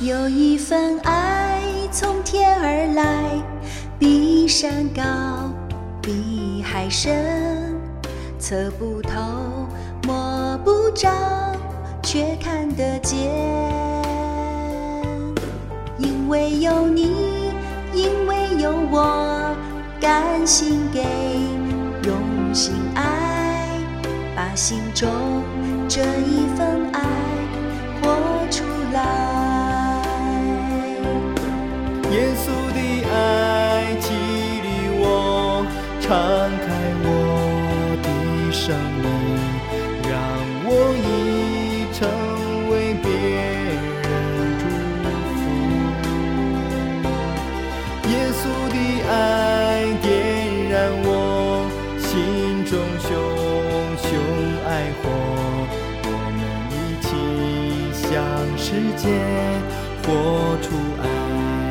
有一份爱从天而来，比山高，比海深，测不透，摸不着，却看得见。因为有你，因为有我，甘心给，用心爱，把心中这一份爱活出来。 耶稣的爱激励我，敞开我的生命，让我已成为别人祝福。耶稣的爱点燃我心中熊熊爱火，我们一起向世界活出爱。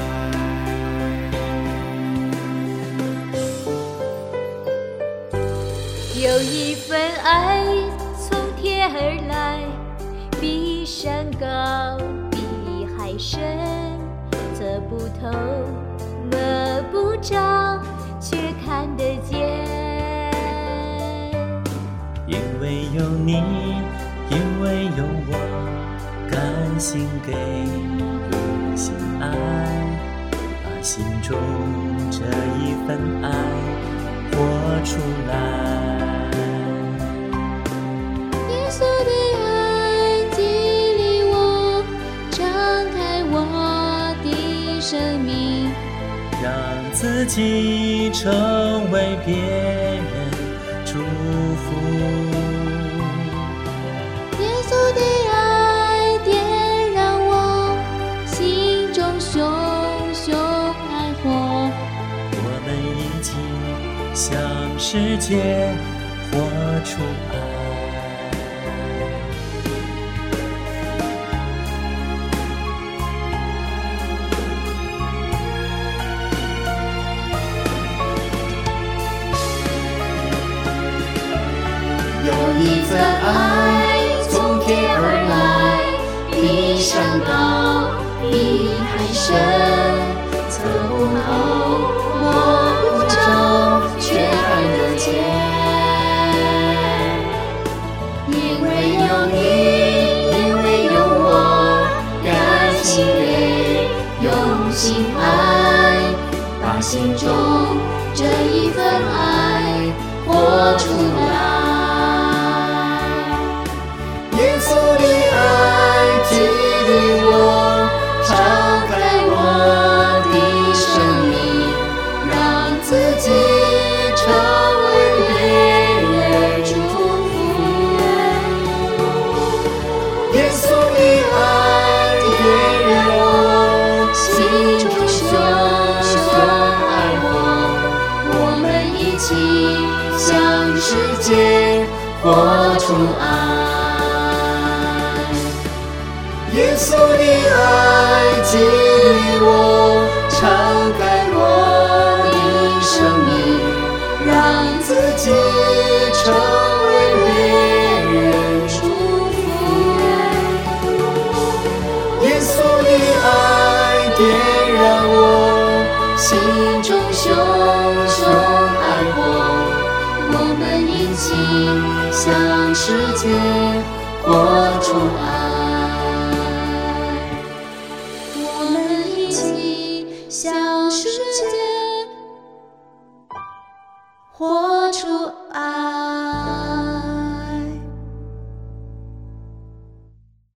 有一份爱从天而来，比山高，比海深，测不透，摸不着，却看得见。 因为有你，因为有我，甘心给，用心爱，把心中这一份爱活出来。 耶稣的爱激励我，敞开我的生命， 让自己成为别人祝福。 耶稣的爱点燃我心中熊熊爱火， 我们一起向世界活出爱。 有一份爱从天而来，比山高，比海深，测不透，摸不着，却看得见。因为有你，因为有我，甘心给，用心爱，把心中这一份爱活出来。耶稣的爱激励我，敞开我的生命，让自己成为别人祝福。耶稣的爱点燃我心中熊熊爱火，我们一起向世界活出爱。耶稣的爱激励我，敞开我的生命，让自己成为别人祝福。耶稣的爱点燃我心中熊熊爱火，我们一起向世界活出爱。